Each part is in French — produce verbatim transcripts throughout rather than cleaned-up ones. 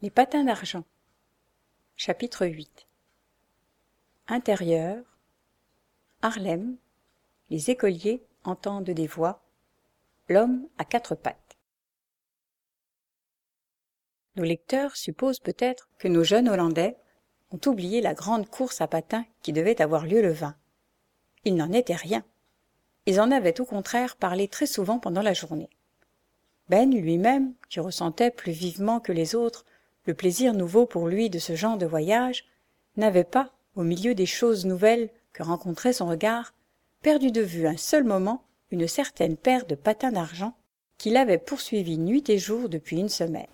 Les patins d'argent. Chapitre huit. Intérieur. Harlem. Les écoliers entendent des voix. L'homme à quatre pattes. Nos lecteurs supposent peut-être que nos jeunes Hollandais ont oublié la grande course à patins qui devait avoir lieu le vingt. Il n'en était rien. Ils en avaient au contraire parlé très souvent pendant la journée. Ben lui-même, qui ressentait plus vivement que les autres le plaisir nouveau pour lui de ce genre de voyage, n'avait pas, au milieu des choses nouvelles que rencontrait son regard, perdu de vue un seul moment une certaine paire de patins d'argent qui l'avait poursuivi nuit et jour depuis une semaine.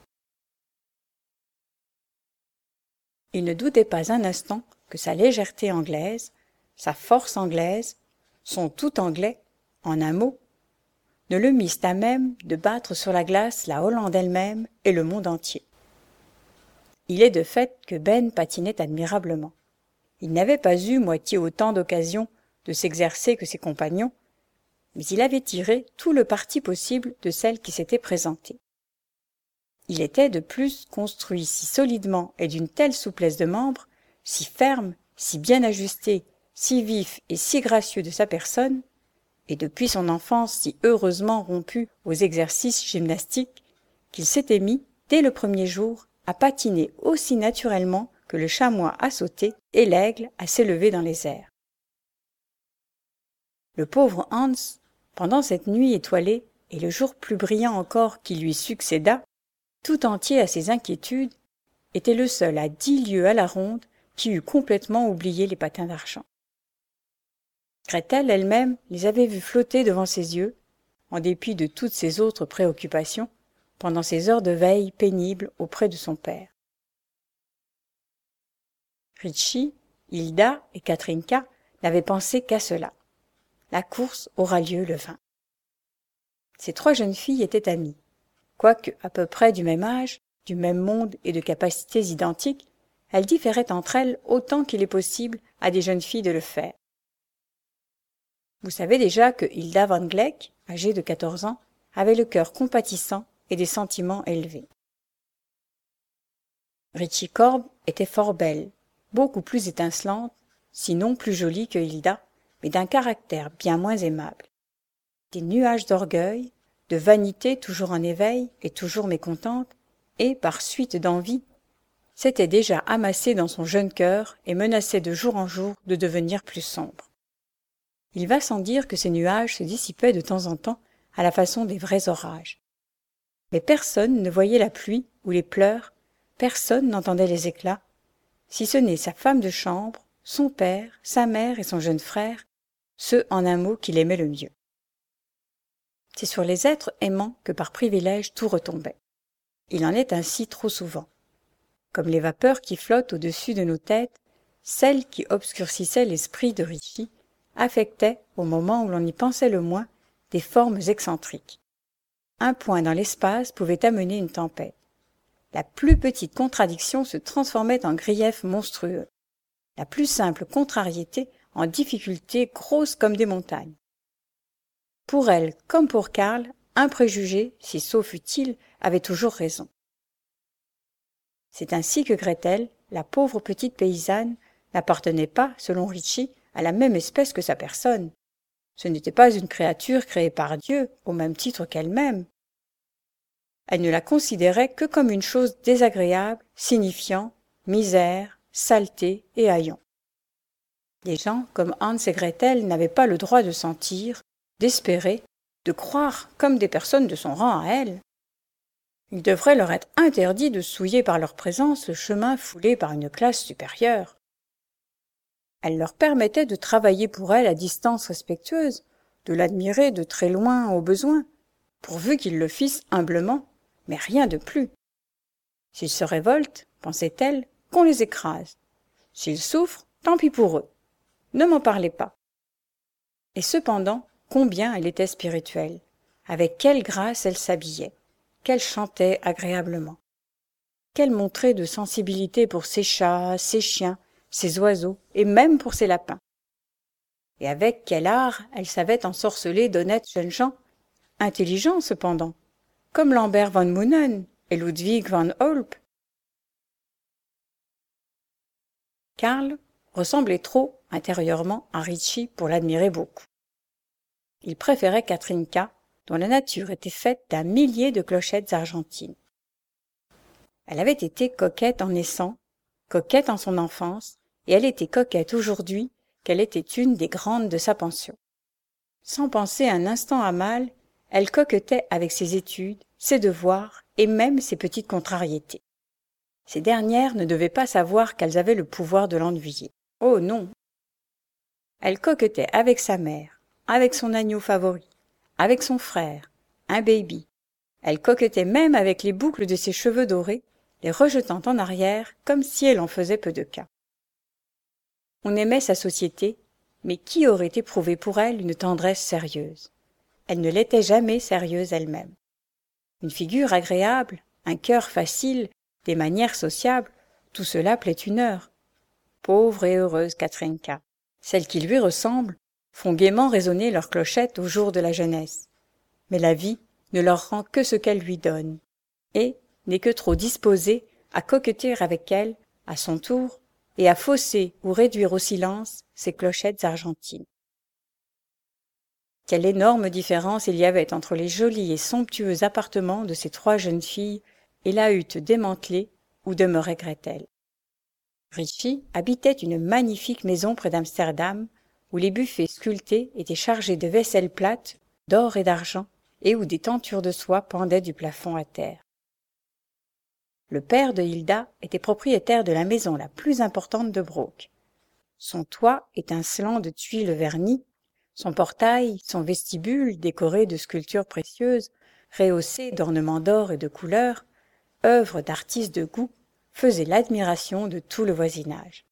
Il ne doutait pas un instant que sa légèreté anglaise, sa force anglaise, son tout anglais, en un mot, ne le missent à même de battre sur la glace la Hollande elle-même et le monde entier. Il est de fait que Ben patinait admirablement. Il n'avait pas eu moitié autant d'occasions de s'exercer que ses compagnons, mais il avait tiré tout le parti possible de celle qui s'était présentée. Il était de plus construit si solidement et d'une telle souplesse de membres, si ferme, si bien ajusté, si vif et si gracieux de sa personne, et depuis son enfance si heureusement rompu aux exercices gymnastiques, qu'il s'était mis, dès le premier jour, à patiner aussi naturellement que le chamois à sauter et l'aigle à s'élever dans les airs. Le pauvre Hans, pendant cette nuit étoilée et le jour plus brillant encore qui lui succéda, tout entier à ses inquiétudes, était le seul à dix lieues à la ronde qui eût complètement oublié les patins d'argent. Gretel elle-même les avait vus flotter devant ses yeux, en dépit de toutes ses autres préoccupations, pendant ses heures de veille pénible auprès de son père. Ritchie, Hilda et Katrinka n'avaient pensé qu'à cela. La course aura lieu le vingt. Ces trois jeunes filles étaient amies. Quoique à peu près du même âge, du même monde et de capacités identiques, elles différaient entre elles autant qu'il est possible à des jeunes filles de le faire. Vous savez déjà que Hilda van Gleck, âgée de quatorze ans, avait le cœur compatissant et des sentiments élevés. Ritchie Korb était fort belle, beaucoup plus étincelante, sinon plus jolie que Hilda, mais d'un caractère bien moins aimable. Des nuages d'orgueil, de vanité toujours en éveil et toujours mécontente, et, par suite d'envie, s'étaient déjà amassés dans son jeune cœur et menaçaient de jour en jour de devenir plus sombres. Il va sans dire que ces nuages se dissipaient de temps en temps à la façon des vrais orages. Mais personne ne voyait la pluie ou les pleurs, personne n'entendait les éclats, si ce n'est sa femme de chambre, son père, sa mère et son jeune frère, ceux en un mot qu'il aimait le mieux. C'est sur les êtres aimants que par privilège tout retombait. Il en est ainsi trop souvent. Comme les vapeurs qui flottent au-dessus de nos têtes, celles qui obscurcissaient l'esprit de Ritchie affectaient, au moment où l'on y pensait le moins, des formes excentriques. Un point dans l'espace pouvait amener une tempête. La plus petite contradiction se transformait en grief monstrueux. La plus simple contrariété en difficulté grosse comme des montagnes. Pour elle, comme pour Karl, un préjugé, si sot fût-il, avait toujours raison. C'est ainsi que Gretel, la pauvre petite paysanne, n'appartenait pas, selon Ritchie, à la même espèce que sa personne. Ce n'était pas une créature créée par Dieu, au même titre qu'elle-même. Elle ne la considérait que comme une chose désagréable, signifiant misère, saleté et haillons. Des gens comme Hans et Gretel n'avaient pas le droit de sentir, d'espérer, de croire comme des personnes de son rang à elle. Il devrait leur être interdit de souiller par leur présence le chemin foulé par une classe supérieure. Elle leur permettait de travailler pour elle à distance respectueuse, de l'admirer de très loin au besoin, pourvu qu'ils le fissent humblement, mais rien de plus. S'ils se révoltent, pensait-elle, qu'on les écrase. S'ils souffrent, tant pis pour eux. Ne m'en parlez pas. Et cependant, combien elle était spirituelle, avec quelle grâce elle s'habillait, qu'elle chantait agréablement, qu'elle montrait de sensibilité pour ses chats, ses chiens, ses oiseaux et même pour ses lapins. Et avec quel art elle savait ensorceler d'honnêtes jeunes gens, intelligents cependant, comme Lambert van Mounen et Ludwig van Holp. Karl ressemblait trop intérieurement à Richie pour l'admirer beaucoup. Il préférait Katrinka, dont la nature était faite d'un millier de clochettes argentines. Elle avait été coquette en naissant, coquette en son enfance, et elle était coquette aujourd'hui qu'elle était une des grandes de sa pension. Sans penser un instant à mal, elle coquetait avec ses études, ses devoirs et même ses petites contrariétés. Ces dernières ne devaient pas savoir qu'elles avaient le pouvoir de l'ennuyer. Oh non! Elle coquetait avec sa mère, avec son agneau favori, avec son frère, un baby. Elle coquetait même avec les boucles de ses cheveux dorés, les rejetant en arrière comme si elle en faisait peu de cas. On aimait sa société, mais qui aurait éprouvé pour elle une tendresse sérieuse? Elle ne l'était jamais sérieuse elle-même. Une figure agréable, un cœur facile, des manières sociables, tout cela plaît une heure. Pauvre et heureuse Katrinka, celles qui lui ressemblent font gaiement résonner leurs clochettes au jour de la jeunesse. Mais la vie ne leur rend que ce qu'elle lui donne, et n'est que trop disposée à coqueter avec elle, à son tour, et à fausser ou réduire au silence ses clochettes argentines. Quelle énorme différence il y avait entre les jolis et somptueux appartements de ces trois jeunes filles et la hutte démantelée où demeurait Gretel. Richie habitait une magnifique maison près d'Amsterdam, où les buffets sculptés étaient chargés de vaisselle plate, d'or et d'argent, et où des tentures de soie pendaient du plafond à terre. Le père de Hilda était propriétaire de la maison la plus importante de Brooke. Son toit étincelant de tuiles vernies, son portail, son vestibule décoré de sculptures précieuses, rehaussés d'ornements d'or et de couleurs, œuvres d'artistes de goût, faisaient l'admiration de tout le voisinage.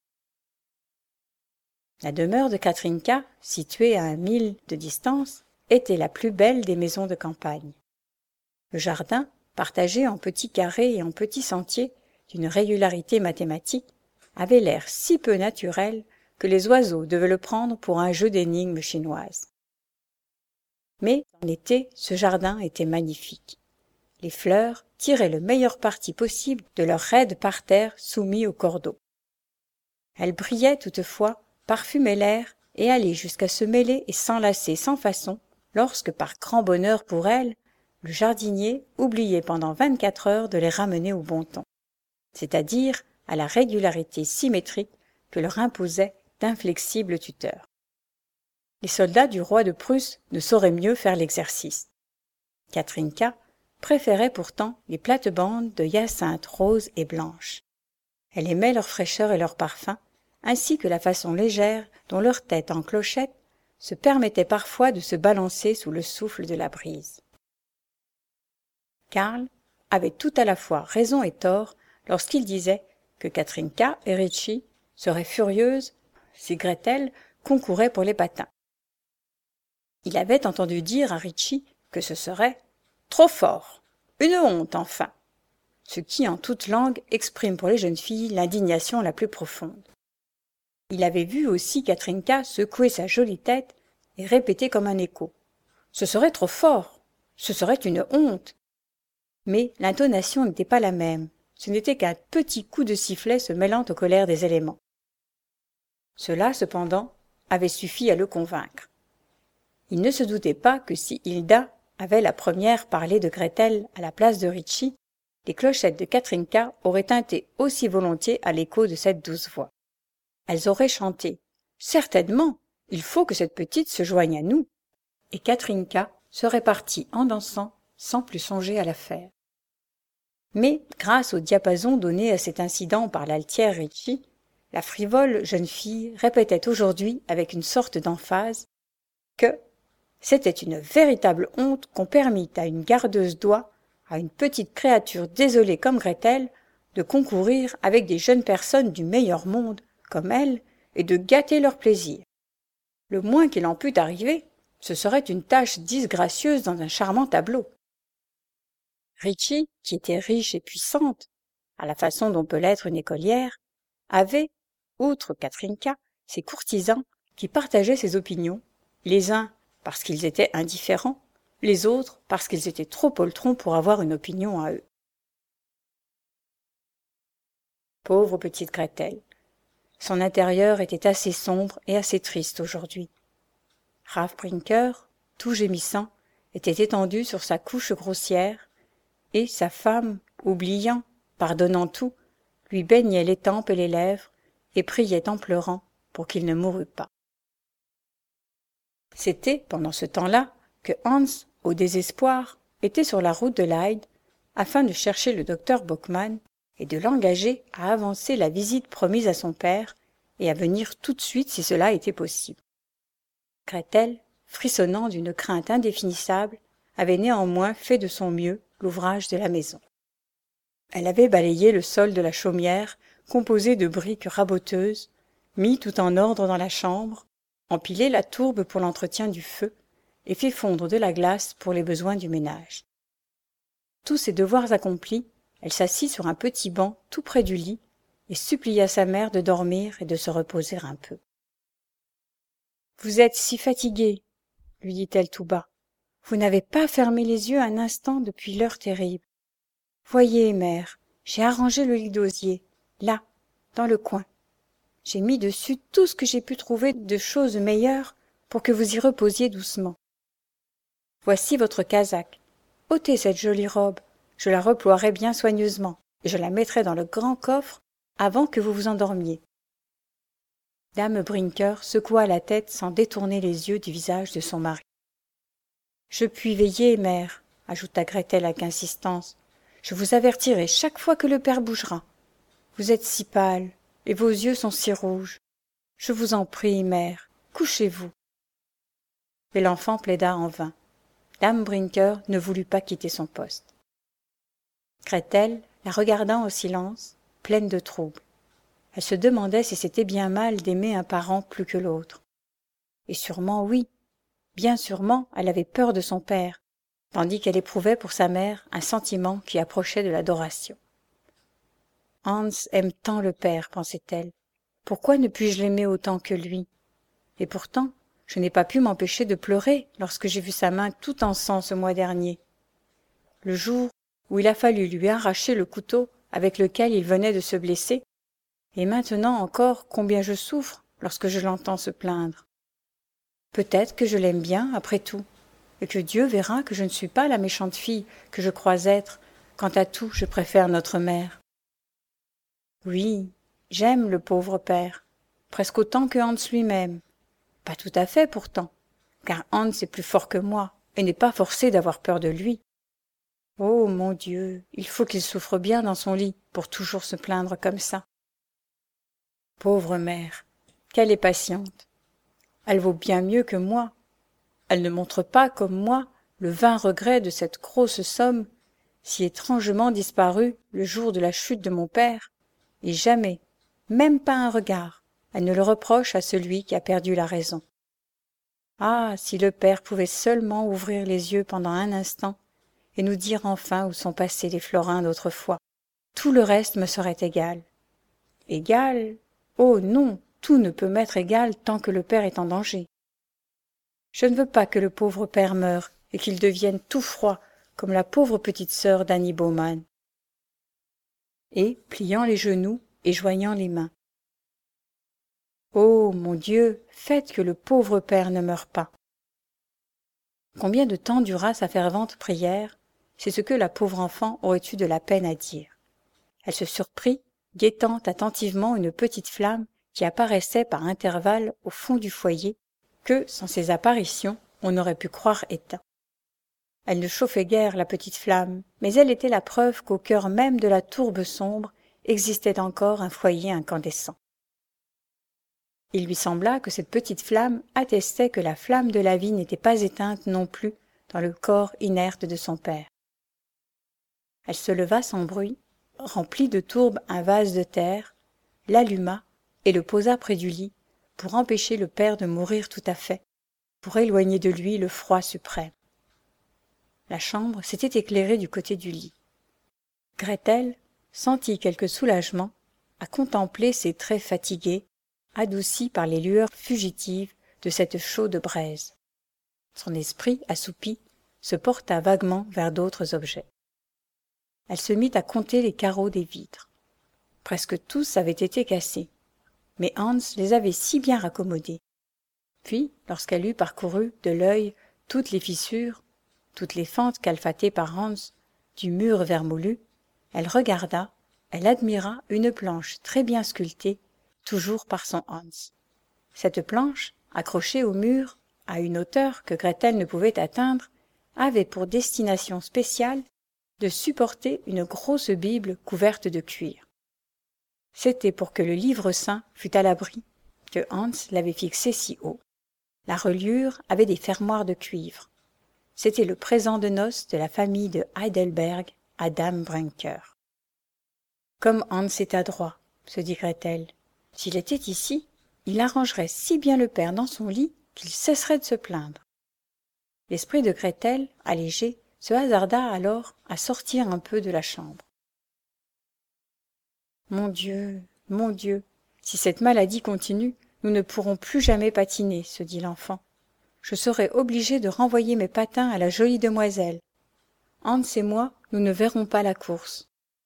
La demeure de Katrinka, située à un mille de distance, était la plus belle des maisons de campagne. Le jardin, partagé en petits carrés et en petits sentiers d'une régularité mathématique, avait l'air si peu naturel que les oiseaux devaient le prendre pour un jeu d'énigmes chinoises. Mais en été, ce jardin était magnifique. Les fleurs tiraient le meilleur parti possible de leur raide parterre soumis au cordeau. Elles brillaient toutefois, parfumaient l'air et allaient jusqu'à se mêler et s'enlacer sans façon lorsque, par grand bonheur pour elles, le jardinier oubliait pendant vingt-quatre heures de les ramener au bon ton, c'est-à-dire à la régularité symétrique que leur imposait d'inflexibles tuteurs. Les soldats du roi de Prusse ne sauraient mieux faire l'exercice. Katrinka préférait pourtant les plates-bandes de hyacinthe roses et blanches. Elle aimait leur fraîcheur et leur parfum, ainsi que la façon légère dont leur tête en clochette se permettait parfois de se balancer sous le souffle de la brise. Karl avait tout à la fois raison et tort lorsqu'il disait que Katrinka et Richie seraient furieuses si Gretel concourait pour les patins. Il avait entendu dire à Richie que ce serait « trop fort, une honte enfin », ce qui en toute langue exprime pour les jeunes filles l'indignation la plus profonde. Il avait vu aussi Katrinka secouer sa jolie tête et répéter comme un écho « ce serait trop fort, ce serait une honte ». Mais l'intonation n'était pas la même, ce n'était qu'un petit coup de sifflet se mêlant aux colères des éléments. Cela, cependant, avait suffi à le convaincre. Il ne se doutait pas que si Hilda avait la première parlé de Gretel à la place de Richie, les clochettes de Katrinka auraient tinté aussi volontiers à l'écho de cette douce voix. Elles auraient chanté « Certainement, il faut que cette petite se joigne à nous !» et Katrinka serait partie en dansant sans plus songer à la faire. Mais, grâce au diapason donné à cet incident par l'altière Richie, la frivole jeune fille répétait aujourd'hui avec une sorte d'emphase que c'était une véritable honte qu'on permît à une gardeuse d'oies, à une petite créature désolée comme Gretel, de concourir avec des jeunes personnes du meilleur monde, comme elle, et de gâter leur plaisir. Le moins qu'il en pût arriver, ce serait une tâche disgracieuse dans un charmant tableau. Richie, qui était riche et puissante, à la façon dont peut l'être une écolière, avait, outre Katrinka, ses courtisans qui partageaient ses opinions, les uns parce qu'ils étaient indifférents, les autres parce qu'ils étaient trop poltrons pour avoir une opinion à eux. Pauvre petite Gretel, Son intérieur était assez sombre et assez triste aujourd'hui. Raff Brinker, tout gémissant, était étendu sur sa couche grossière, et sa femme, oubliant, pardonnant tout, lui baignait les tempes et les lèvres, et priait en pleurant pour qu'il ne mourût pas. C'était, pendant ce temps-là, que Hans, au désespoir, était sur la route de Leyde, afin de chercher le docteur Bockmann et de l'engager à avancer la visite promise à son père et à venir tout de suite si cela était possible. Gretel, frissonnant d'une crainte indéfinissable, avait néanmoins fait de son mieux l'ouvrage de la maison. Elle avait balayé le sol de la chaumière, composé de briques raboteuses, mis tout en ordre dans la chambre, empilé la tourbe pour l'entretien du feu, et fait fondre de la glace pour les besoins du ménage. Tous ses devoirs accomplis, elle s'assit sur un petit banc tout près du lit, et supplia sa mère de dormir et de se reposer un peu. « Vous êtes si fatiguée, » lui dit-elle tout bas. « Vous n'avez pas fermé les yeux un instant depuis l'heure terrible. Voyez, mère, j'ai arrangé le lit d'osier, là, dans le coin. J'ai mis dessus tout ce que j'ai pu trouver de choses meilleures pour que vous y reposiez doucement. Voici votre casaque. Ôtez cette jolie robe, je la reploierai bien soigneusement, et je la mettrai dans le grand coffre avant que vous vous endormiez. » Dame Brinker secoua la tête sans détourner les yeux du visage de son mari. « Je puis veiller, mère, » ajouta Gretel avec insistance. « Je vous avertirai chaque fois que le père bougera. Vous êtes si pâle, et vos yeux sont si rouges. Je vous en prie, mère, couchez-vous. » Mais l'enfant plaida en vain. Dame Brinker ne voulut pas quitter son poste. Gretel, la regardant au silence, pleine de trouble. Elle se demandait si c'était bien mal d'aimer un parent plus que l'autre. Et sûrement oui, bien sûrement elle avait peur de son père, tandis qu'elle éprouvait pour sa mère un sentiment qui approchait de l'adoration. « Hans aime tant le père, pensait-elle. Pourquoi ne puis-je l'aimer autant que lui? Et pourtant, je n'ai pas pu m'empêcher de pleurer lorsque j'ai vu sa main tout en sang ce mois dernier. Le jour où il a fallu lui arracher le couteau avec lequel il venait de se blesser, et maintenant encore combien je souffre lorsque je l'entends se plaindre. Peut-être que je l'aime bien, après tout, et que Dieu verra que je ne suis pas la méchante fille que je crois être. Quant à tout, je préfère notre mère. Oui, j'aime le pauvre père, presque autant que Hans lui-même. Pas tout à fait pourtant, car Hans est plus fort que moi, et n'est pas forcé d'avoir peur de lui. Oh mon Dieu, il faut qu'il souffre bien dans son lit pour toujours se plaindre comme ça. Pauvre mère, qu'elle est patiente. Elle vaut bien mieux que moi. Elle ne montre pas, comme moi, le vain regret de cette grosse somme, si étrangement disparue le jour de la chute de mon père, et jamais, même pas un regard, elle ne le reproche à celui qui a perdu la raison. Ah, si le père pouvait seulement ouvrir les yeux pendant un instant, et nous dire enfin où sont passés les florins d'autrefois. Tout le reste me serait égal. Égal? Oh non, tout ne peut m'être égal tant que le père est en danger. Je ne veux pas que le pauvre père meure et qu'il devienne tout froid comme la pauvre petite sœur d'Annie Baumann. Et, pliant les genoux et joignant les mains. Oh, mon Dieu, faites que le pauvre père ne meure pas. Combien de temps dura sa fervente prière, c'est ce que la pauvre enfant aurait eu de la peine à dire. Elle se surprit, guettant attentivement une petite flamme qui apparaissait par intervalles au fond du foyer, que, sans ces apparitions, on aurait pu croire éteint. Elle ne chauffait guère, la petite flamme, mais elle était la preuve qu'au cœur même de la tourbe sombre existait encore un foyer incandescent. Il lui sembla que cette petite flamme attestait que la flamme de la vie n'était pas éteinte non plus dans le corps inerte de son père. Elle se leva sans bruit, remplit de tourbe un vase de terre, l'alluma et le posa près du lit pour empêcher le père de mourir tout à fait, pour éloigner de lui le froid suprême. La chambre s'était éclairée du côté du lit. Gretel sentit quelque soulagement à contempler ses traits fatigués, adoucis par les lueurs fugitives de cette chaude braise. Son esprit, assoupi, se porta vaguement vers d'autres objets. Elle se mit à compter les carreaux des vitres. Presque tous avaient été cassés. mais Hans les avait si bien raccommodés. Puis, lorsqu'elle eut parcouru de l'œil toutes les fissures, toutes les fentes calfatées par Hans du mur vermoulu, elle regarda, elle admira une planche très bien sculptée, toujours par son Hans. Cette planche, accrochée au mur, à une hauteur que Gretel ne pouvait atteindre, avait pour destination spéciale de supporter une grosse Bible couverte de cuir. C'était pour que le livre saint fût à l'abri que Hans l'avait fixé si haut. La reliure avait des fermoirs de cuivre. C'était le présent de noces de la famille de Heidelberg à dame Brinker. Comme Hans est adroit, se dit Gretel. S'il était ici, il arrangerait si bien le père dans son lit qu'il cesserait de se plaindre. L'esprit de Gretel, allégé, se hasarda alors à sortir un peu de la chambre. Mon Dieu, mon Dieu, si cette maladie continue, nous ne pourrons plus jamais patiner, se dit l'enfant. Je serai obligée de renvoyer mes patins à la jolie demoiselle. Hans et moi, nous ne verrons pas la course.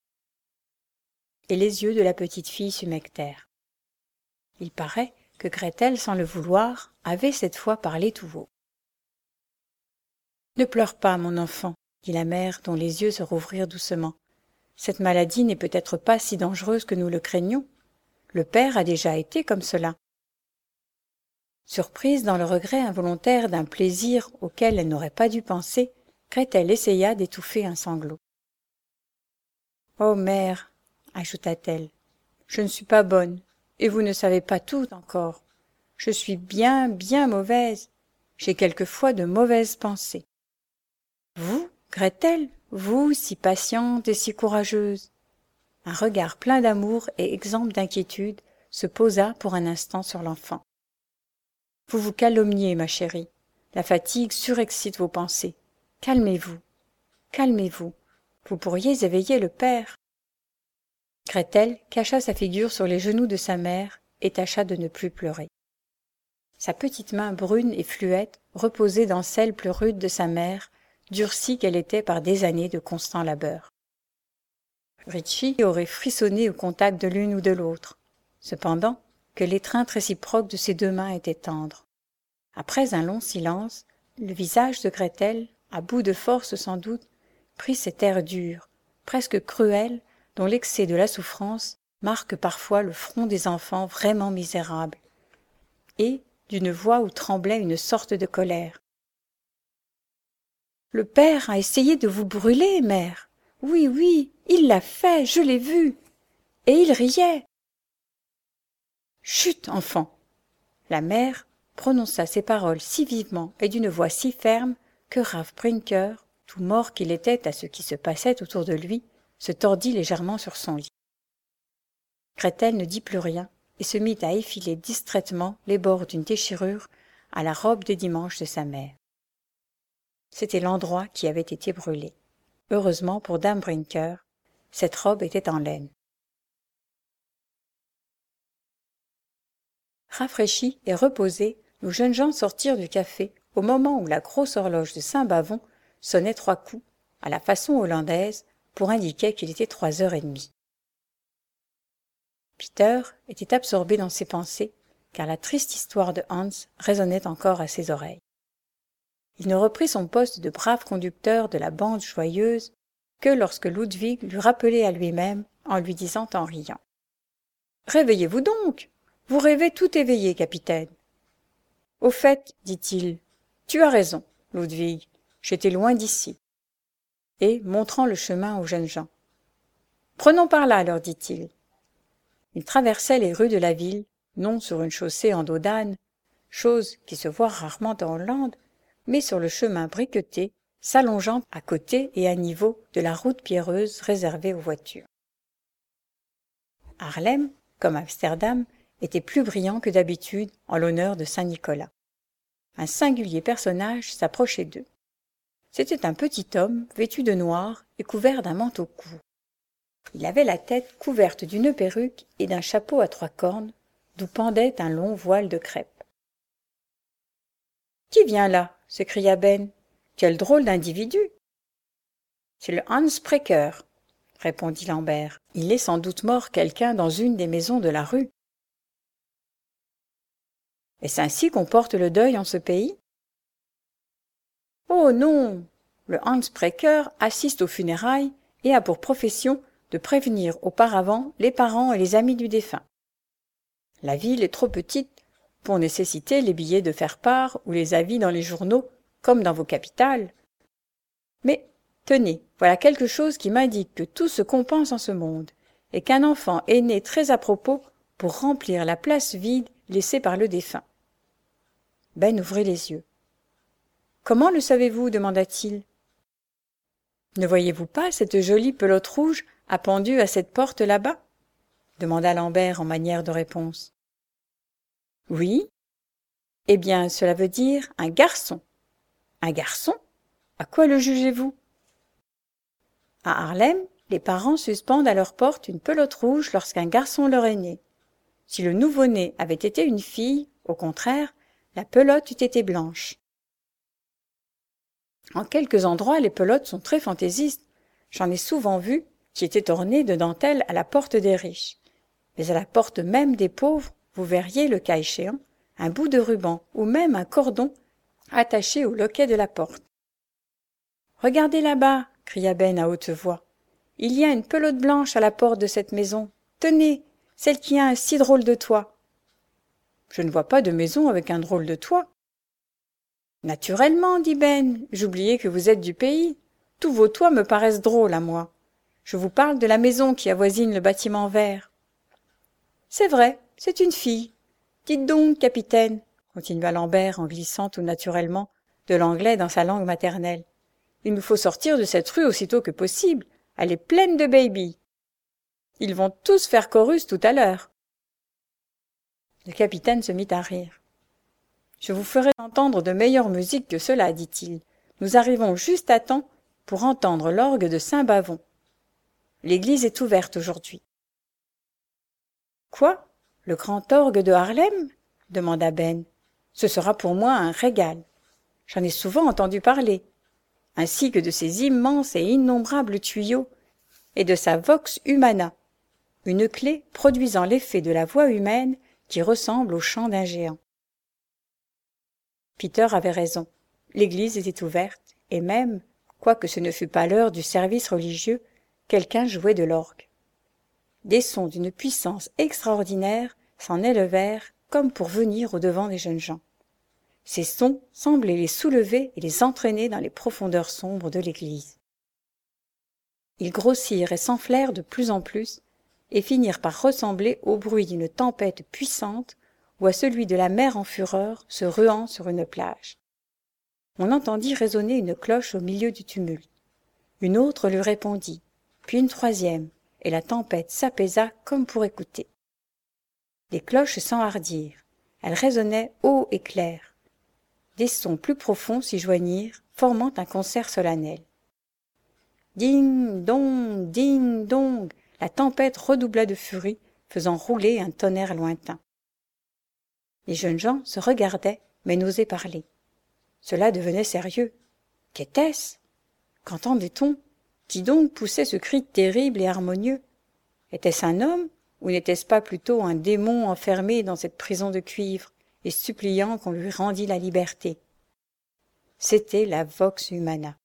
Et les yeux de la petite fille s'humectèrent. Il paraît que Gretel, sans le vouloir, avait cette fois parlé tout haut. « Ne pleure pas, mon enfant, » dit la mère, dont les yeux se rouvrirent doucement. « Cette maladie n'est peut-être pas si dangereuse que nous le craignons. Le père a déjà été comme cela. » Surprise dans le regret involontaire d'un plaisir auquel elle n'aurait pas dû penser, Gretel essaya d'étouffer un sanglot. « Oh, mère, » ajouta-t-elle, « je ne suis pas bonne, et vous ne savez pas tout encore. Je suis bien, bien mauvaise. J'ai quelquefois de mauvaises pensées. » Vous, Gretel, vous, si patiente et si courageuse. Un regard plein d'amour et exempt d'inquiétude se posa pour un instant sur l'enfant. Vous vous calomniez, ma chérie. La fatigue surexcite vos pensées. Calmez-vous, calmez-vous. Vous pourriez éveiller le père. Gretel cacha sa figure sur les genoux de sa mère et tâcha de ne plus pleurer. Sa petite main brune et fluette reposait dans celle plus rude de sa mère, durcie qu'elle était par des années de constant labeur. Ritchie aurait frissonné au contact de l'une ou de l'autre, cependant que l'étreinte réciproque de ces deux mains était tendre. Après un long silence, le visage de Gretel, à bout de force sans doute, prit cet air dur, presque cruel, dont l'excès de la souffrance marque parfois le front des enfants vraiment misérables, et d'une voix où tremblait une sorte de colère. « Le père a essayé de vous brûler, mère. Oui, oui, il l'a fait, je l'ai vu. Et il riait. »« Chut, enfant !» La mère prononça ces paroles si vivement et d'une voix si ferme que Rav Brinker, tout mort qu'il était à ce qui se passait autour de lui, se tordit légèrement sur son lit. Gretel ne dit plus rien et se mit à effiler distraitement les bords d'une déchirure à la robe de dimanche de sa mère. C'était l'endroit qui avait été brûlé. Heureusement pour dame Brinker, cette robe était en laine. Rafraîchis et reposés, nos jeunes gens sortirent du café au moment où la grosse horloge de Saint-Bavon sonnait trois coups, à la façon hollandaise, pour indiquer qu'il était trois heures et demie. Peter était absorbé dans ses pensées, car la triste histoire de Hans résonnait encore à ses oreilles. Il ne reprit son poste de brave conducteur de la bande joyeuse que lorsque Ludwig l'eut rappelé à lui-même en lui disant en riant. « Réveillez-vous donc! Vous rêvez tout éveillé, capitaine. »« Au fait, dit-il, tu as raison, Ludwig, j'étais loin d'ici. » Et montrant le chemin aux jeunes gens. « Prenons par là, leur dit-il. » Ils traversaient les rues de la ville, non sur une chaussée en dos d'âne, chose qui se voit rarement en Hollande, mais sur le chemin briqueté, s'allongeant à côté et à niveau de la route pierreuse réservée aux voitures. Haarlem, comme Amsterdam, était plus brillant que d'habitude en l'honneur de Saint-Nicolas. Un singulier personnage s'approchait d'eux. C'était un petit homme vêtu de noir et couvert d'un manteau court. Il avait la tête couverte d'une perruque et d'un chapeau à trois cornes, d'où pendait un long voile de crêpe. « Qui vient là ?» s'écria Ben. « Quel drôle d'individu !»« C'est le Hans Precker, » répondit Lambert. « Il est sans doute mort quelqu'un dans une des maisons de la rue. » Est-ce ainsi qu'on porte le deuil en ce pays? Oh non! Le Hansprecher assiste aux funérailles et a pour profession de prévenir auparavant les parents et les amis du défunt. La ville est trop petite pour nécessiter les billets de faire-part ou les avis dans les journaux, comme dans vos capitales. Mais, tenez, voilà quelque chose qui m'indique que tout se compense en ce monde, et qu'un enfant est né très à propos pour remplir la place vide laissée par le défunt. Ben ouvrit les yeux. « Comment le savez-vous » demanda-t-il. « Ne voyez-vous pas cette jolie pelote rouge appendue à cette porte là-bas » demanda Lambert en manière de réponse. « Oui. Eh bien, cela veut dire un garçon. »« Un garçon ? À quoi le jugez-vous » ? À Harlem, les parents suspendent à leur porte une pelote rouge lorsqu'un garçon leur est né. Si le nouveau-né avait été une fille, au contraire, la pelote eût été blanche. En quelques endroits, les pelotes sont très fantaisistes. J'en ai souvent vu qui étaient ornées de dentelles à la porte des riches. Mais à la porte même des pauvres, vous verriez, le cas échéant, un bout de ruban ou même un cordon attaché au loquet de la porte. « Regardez là-bas » cria Ben à haute voix. « Il y a une pelote blanche à la porte de cette maison. Tenez, celle qui a un si drôle de toit. »« Je ne vois pas de maison avec un drôle de toit. »« Naturellement, dit Ben, j'oubliais que vous êtes du pays. Tous vos toits me paraissent drôles à moi. Je vous parle de la maison qui avoisine le bâtiment vert. »« C'est vrai, c'est une fille. Dites donc, capitaine, » continua Lambert en glissant tout naturellement de l'anglais dans sa langue maternelle. « Il nous faut sortir de cette rue aussitôt que possible. Elle est pleine de baby. Ils vont tous faire chorus tout à l'heure. » Le capitaine se mit à rire. « Je vous ferai entendre de meilleure musique que cela, dit-il. Nous arrivons juste à temps pour entendre l'orgue de Saint-Bavon. L'église est ouverte aujourd'hui. »« Quoi ? Le grand orgue de Harlem ?» demanda Ben. « Ce sera pour moi un régal. J'en ai souvent entendu parler, ainsi que de ses immenses et innombrables tuyaux et de sa vox humana, une clé produisant l'effet de la voix humaine qui ressemble au chant d'un géant. » Peter avait raison. L'église était ouverte, et même, quoique ce ne fût pas l'heure du service religieux, quelqu'un jouait de l'orgue. Des sons d'une puissance extraordinaire s'en élevèrent comme pour venir au-devant des jeunes gens. Ces sons semblaient les soulever et les entraîner dans les profondeurs sombres de l'église. Ils grossirent et s'enflèrent de plus en plus, et finirent par ressembler au bruit d'une tempête puissante ou à celui de la mer en fureur se ruant sur une plage. On entendit résonner une cloche au milieu du tumulte. Une autre lui répondit, puis une troisième, et la tempête s'apaisa comme pour écouter. Les cloches s'enhardirent, elles résonnaient haut et clair. Des sons plus profonds s'y joignirent, formant un concert solennel. Ding dong, ding dong, la tempête redoubla de furie, faisant rouler un tonnerre lointain. Les jeunes gens se regardaient, mais n'osaient parler. Cela devenait sérieux. Qu'était-ce ? Qu'entendait-on ? Qui donc poussait ce cri terrible et harmonieux ? Était-ce un homme, ou n'était-ce pas plutôt un démon enfermé dans cette prison de cuivre et suppliant qu'on lui rendît la liberté ? C'était la vox humana.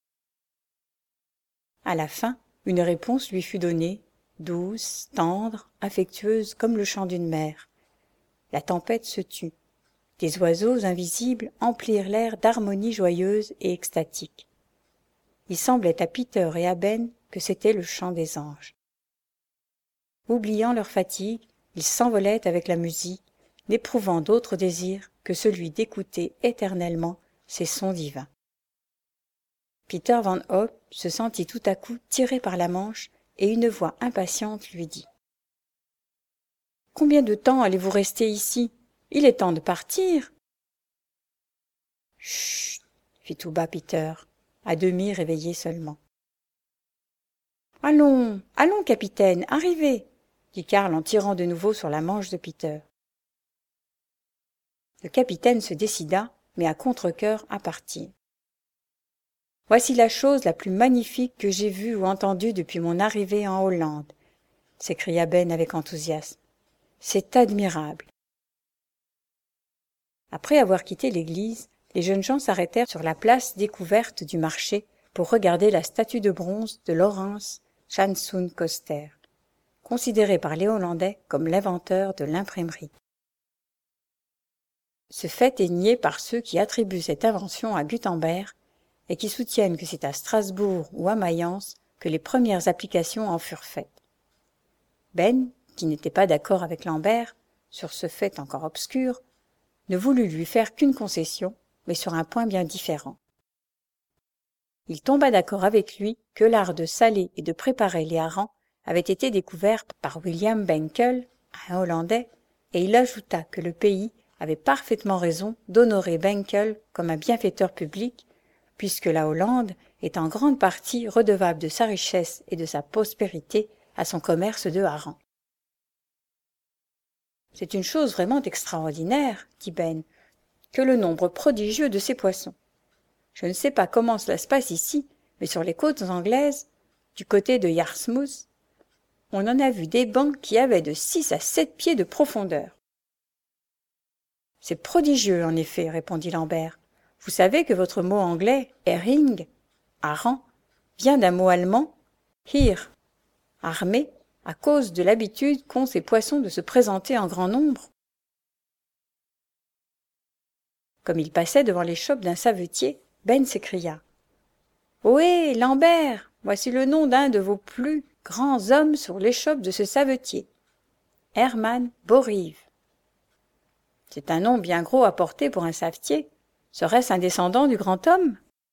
À la fin, une réponse lui fut donnée, douce, tendre, affectueuse comme le chant d'une mère. La tempête se tut. Des oiseaux invisibles emplirent l'air d'harmonie joyeuse et extatique. Il semblait à Peter et à Ben que c'était le chant des anges. Oubliant leur fatigue, ils s'envolaient avec la musique, n'éprouvant d'autre désir que celui d'écouter éternellement ces sons divins. Peter Van Hope se sentit tout à coup tiré par la manche et une voix impatiente lui dit « Combien de temps allez-vous rester ici ? Il est temps de partir. » « Chut !» fit tout bas Peter, à demi réveillé seulement. « Allons, allons, capitaine, arrivez !» dit Karl en tirant de nouveau sur la manche de Peter. Le capitaine se décida, mais à contre-cœur, à partir. « Voici la chose la plus magnifique que j'ai vue ou entendue depuis mon arrivée en Hollande !» s'écria Ben avec enthousiasme. « C'est admirable !» Après avoir quitté l'église, les jeunes gens s'arrêtèrent sur la place découverte du marché pour regarder la statue de bronze de Laurens Janszoon Coster, considéré par les Hollandais comme l'inventeur de l'imprimerie. Ce fait est nié par ceux qui attribuent cette invention à Gutenberg et qui soutiennent que c'est à Strasbourg ou à Mayence que les premières applications en furent faites. Ben, qui n'était pas d'accord avec Lambert, sur ce fait encore obscur, ne voulut lui faire qu'une concession, mais sur un point bien différent. Il tomba d'accord avec lui que l'art de saler et de préparer les harengs avait été découvert par William Benkel, un Hollandais, et il ajouta que le pays avait parfaitement raison d'honorer Benkel comme un bienfaiteur public, puisque la Hollande est en grande partie redevable de sa richesse et de sa prospérité à son commerce de harengs. « C'est une chose vraiment extraordinaire, dit Ben, que le nombre prodigieux de ces poissons. Je ne sais pas comment cela se passe ici, mais sur les côtes anglaises, du côté de Yarmouth, on en a vu des bancs qui avaient de six à sept pieds de profondeur. »« C'est prodigieux, en effet, répondit Lambert. Vous savez que votre mot anglais, herring, hareng, vient d'un mot allemand, heer, armée, à cause de l'habitude qu'ont ces poissons de se présenter en grand nombre. » Comme il passait devant l'échoppe d'un savetier, Ben s'écria. « Ohé, Lambert, voici le nom d'un de vos plus grands hommes sur l'échoppe de ce savetier, Hermann Boerrieve. » C'est un nom bien gros à porter pour un savetier. Serait-ce un descendant du grand homme?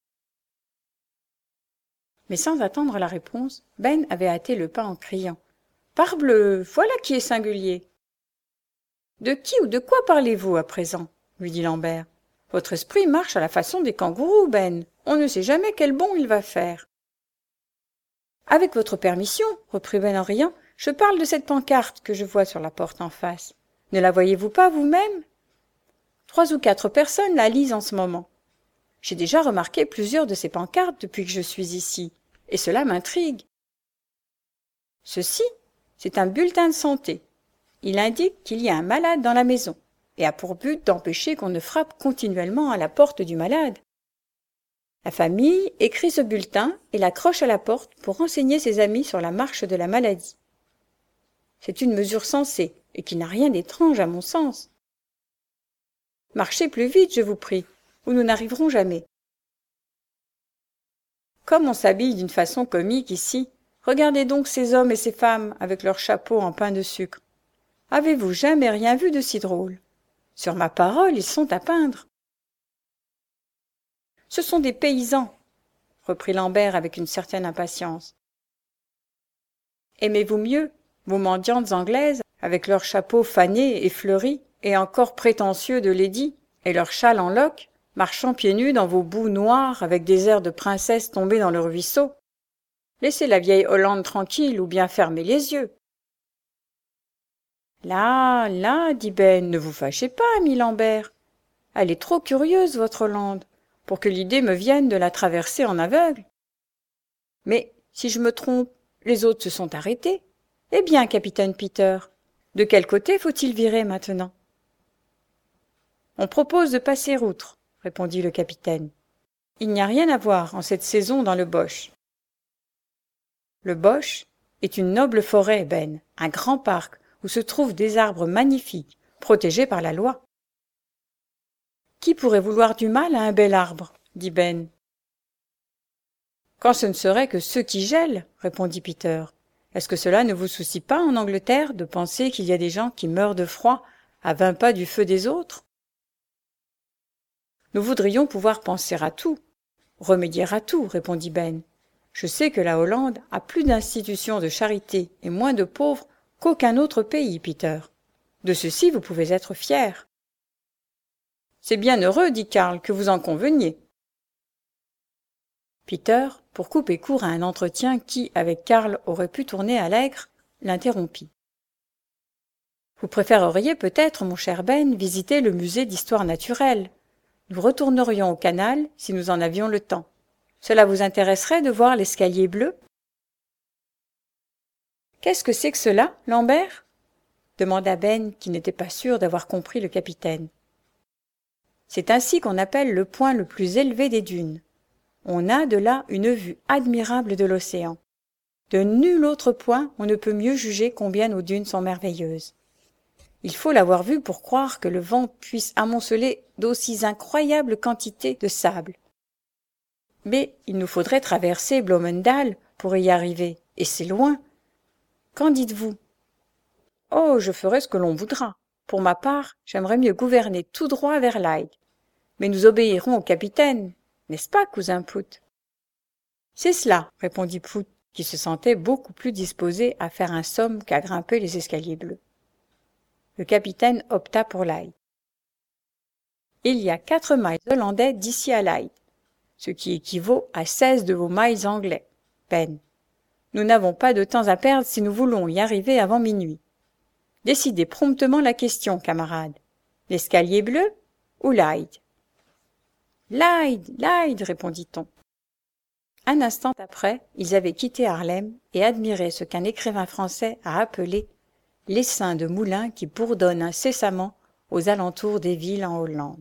Mais sans attendre la réponse, Ben avait hâté le pas en criant. « Parbleu, voilà qui est singulier !»« De qui ou de quoi parlez-vous à présent ?» lui dit Lambert. « Votre esprit marche à la façon des kangourous, Ben. On ne sait jamais quel bond il va faire. »« Avec votre permission, reprit Ben en riant, je parle de cette pancarte que je vois sur la porte en face. Ne la voyez-vous pas vous-même? Trois ou quatre personnes la lisent en ce moment. J'ai déjà remarqué plusieurs de ces pancartes depuis que je suis ici, et cela m'intrigue. Ceci, c'est un bulletin de santé. Il indique qu'il y a un malade dans la maison, et a pour but d'empêcher qu'on ne frappe continuellement à la porte du malade. La famille écrit ce bulletin et l'accroche à la porte pour renseigner ses amis sur la marche de la maladie. C'est une mesure sensée, et qui n'a rien d'étrange à mon sens. Marchez plus vite, je vous prie, ou nous n'arriverons jamais. Comme on s'habille d'une façon comique ici, regardez donc ces hommes et ces femmes avec leurs chapeaux en pain de sucre. Avez-vous jamais rien vu de si drôle? Sur ma parole, ils sont à peindre. Ce sont des paysans, reprit Lambert avec une certaine impatience. Aimez-vous mieux, vos mendiantes anglaises, avec leurs chapeaux fanés et fleuris, et encore prétentieux de lady, et leurs châles en loques, marchant pieds nus dans vos boues noires avec des airs de princesses tombées dans le ruisseau. Laissez la vieille Hollande tranquille ou bien fermez les yeux. Là, là, dit Ben, ne vous fâchez pas, ami Lambert. Elle est trop curieuse, votre Hollande, pour que l'idée me vienne de la traverser en aveugle. Mais, si je me trompe, les autres se sont arrêtés. Eh bien, capitaine Peter, de quel côté faut-il virer maintenant? On propose de passer outre, répondit le capitaine. Il n'y a rien à voir en cette saison dans le Bosch. Le Bosch est une noble forêt, Ben, un grand parc où se trouvent des arbres magnifiques, protégés par la loi. Qui pourrait vouloir du mal à un bel arbre? Dit Ben. Quand ce ne serait que ceux qui gèlent, répondit Peter. Est-ce que cela ne vous soucie pas en Angleterre de penser qu'il y a des gens qui meurent de froid à vingt pas du feu des autres? Nous voudrions pouvoir penser à tout, remédier à tout, répondit Ben. Je sais que la Hollande a plus d'institutions de charité et moins de pauvres qu'aucun autre pays, Peter. De ceci vous pouvez être fier. C'est bien heureux, dit Karl, que vous en conveniez. Peter, pour couper court à un entretien qui, avec Karl, aurait pu tourner à l'aigre, l'interrompit. Vous préféreriez peut-être, mon cher Ben, visiter le musée d'histoire naturelle. Nous retournerions au canal si nous en avions le temps. Cela vous intéresserait de voir l'escalier bleu? Qu'est-ce que c'est que cela, Lambert? Demanda Ben, qui n'était pas sûr d'avoir compris le capitaine. C'est ainsi qu'on appelle le point le plus élevé des dunes. On a de là une vue admirable de l'océan. De nul autre point on ne peut mieux juger combien nos dunes sont merveilleuses. Il faut l'avoir vu pour croire que le vent puisse amonceler d'aussi incroyables quantités de sable. Mais il nous faudrait traverser Bloemendal pour y arriver, et c'est loin. Qu'en dites-vous? Oh, je ferai ce que l'on voudra. Pour ma part, j'aimerais mieux gouverner tout droit vers Leyde. Mais nous obéirons au capitaine, n'est-ce pas, cousin Plout? C'est cela, répondit Plout, qui se sentait beaucoup plus disposé à faire un somme qu'à grimper les escaliers bleus. Le capitaine opta pour Leyde. Il y a quatre miles hollandais d'ici à Leyde, ce qui équivaut à seize de vos miles anglais, Ben. Nous n'avons pas de temps à perdre si nous voulons y arriver avant minuit. Décidez promptement la question, camarades. L'escalier bleu ou Leyde? Leyde, Leyde, répondit-on. Un instant après, ils avaient quitté Haarlem et admiré ce qu'un écrivain français a appelé l'essaim de moulins qui bourdonnent incessamment aux alentours des villes en Hollande.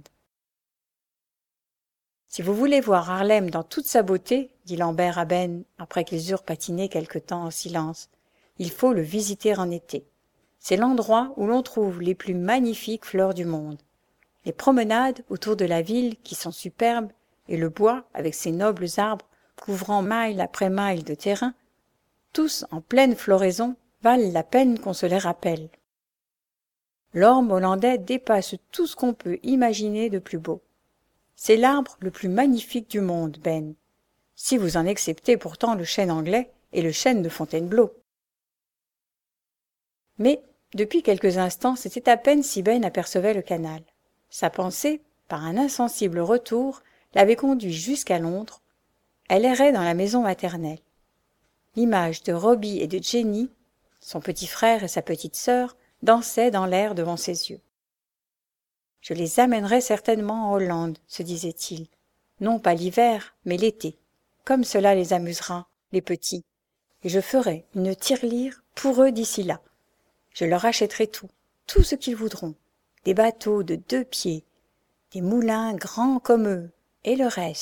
Si vous voulez voir Haarlem dans toute sa beauté, dit Lambert à Ben, après qu'ils eurent patiné quelque temps en silence, il faut le visiter en été. C'est l'endroit où l'on trouve les plus magnifiques fleurs du monde. Les promenades autour de la ville qui sont superbes et le bois avec ses nobles arbres couvrant mille après mille de terrain, tous en pleine floraison, valent la peine qu'on se les rappelle. L'orme hollandais dépasse tout ce qu'on peut imaginer de plus beau. C'est l'arbre le plus magnifique du monde, Ben, si vous en exceptez pourtant le chêne anglais et le chêne de Fontainebleau. Mais, depuis quelques instants, c'était à peine si Ben apercevait le canal. Sa pensée, par un insensible retour, l'avait conduit jusqu'à Londres. Elle errait dans la maison maternelle. L'image de Robbie et de Jenny, son petit frère et sa petite sœur, dansaient dans l'air devant ses yeux. « Je les amènerai certainement en Hollande, se disait-il. Non pas l'hiver, mais l'été. Comme cela les amusera, les petits. Et je ferai une tirelire pour eux d'ici là. Je leur achèterai tout, tout ce qu'ils voudront. Des bateaux de deux pieds, des moulins grands comme eux, et le reste. »